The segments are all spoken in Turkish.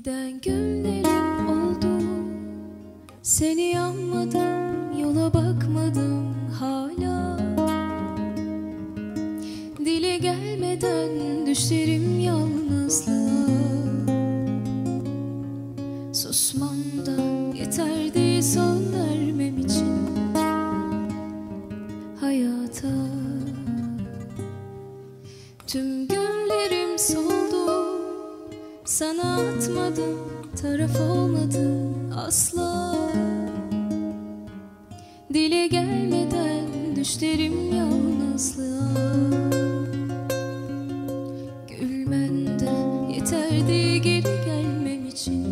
Giden günlerim oldu, seni anmadım, yola bakmadım hala. Dile gelmeden düşlerim yalnızlığa. Susmam da yeterdi son vermem için hayata. Tüm günlerim soldu, sana atmadım, taraf olmadım asla. Dile gelmeden düşlerim yalnızlığa. Gülmenden yeterdi geri gelmem için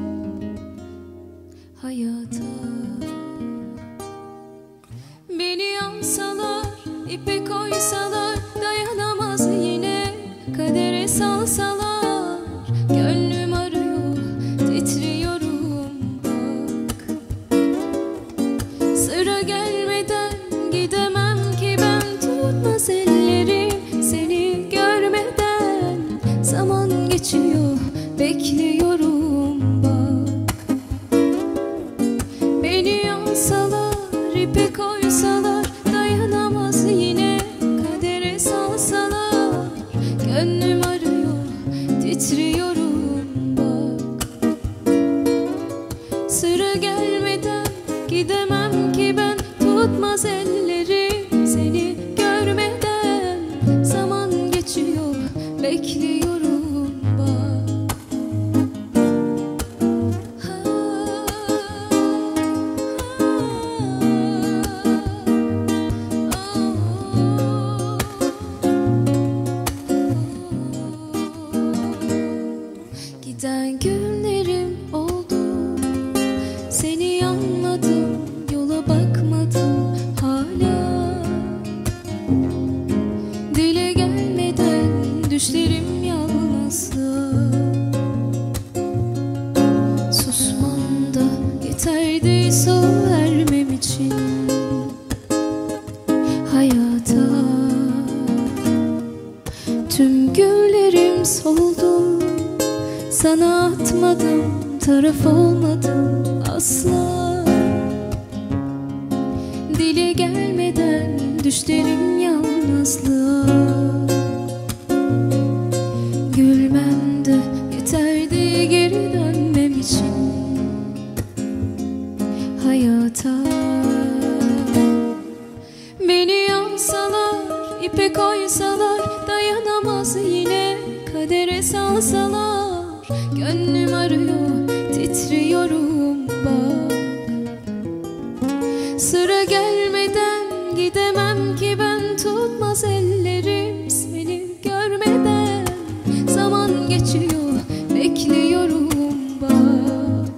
hayata. Beni alsalar, ipe koysalar, dayanamaz yine kadere salsalar. Gönlüm arıyor, titriyorum bak. Sıra gelmeden gidemem ki ben, tutmaz ellerim seni görmeden. Zaman geçiyor, bekliyorum bak. Beni alsalar, ipe koysalar, dayanamaz yine kadere salsalar. Gönlüm arıyor, titriyorum bak. Sıra gelmeden gidemem ki ben, tutmaz ellerim seni görmeden. Zaman geçiyor, bekliyorum bak. Giden günlerim oldu, seni anmadım, yola bakmadım hala. Dile gelmeden düşlerim yalnızlığa. Susmam da yeterdi son vermem için hayata. Tüm günlerim soldu, sana atmadım, taraf olmadım asla. Dile gelmeden düşlerim yalnızlığa. Gülmem de yeterdi geri dönmem için hayata. Beni alsalar, ipe koysalar, dayanamaz yine kadere salsalar. Gönlüm arıyor, titriyorum bak. Sıra gelmeden gidemem ki ben, tutmaz ellerim seni görmeden. Zaman geçiyor, bekliyorum bak.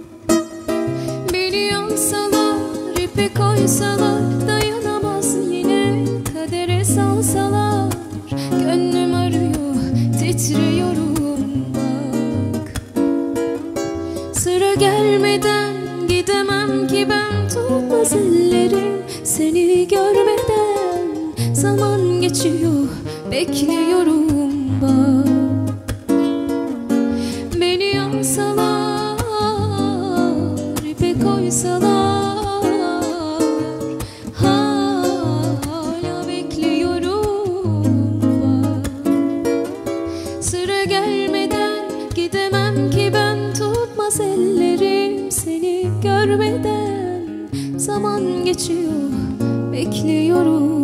Beni alsalar, ipe koysalar, dayanamaz yine kadere salsalar. Gönlüm arıyor, titriyorum bak. Sıra gelmeden gidemem ki ben, tutmaz ellerim seni görmeden. Zaman geçiyor, bekliyorum bak. Beni alsalar, ipe koysalar, hala bekliyorum bak. Sıra gelmeden gidemem ki ben, tutmaz ellerim seni görmeden. Zaman geçiyor, bekliyorum.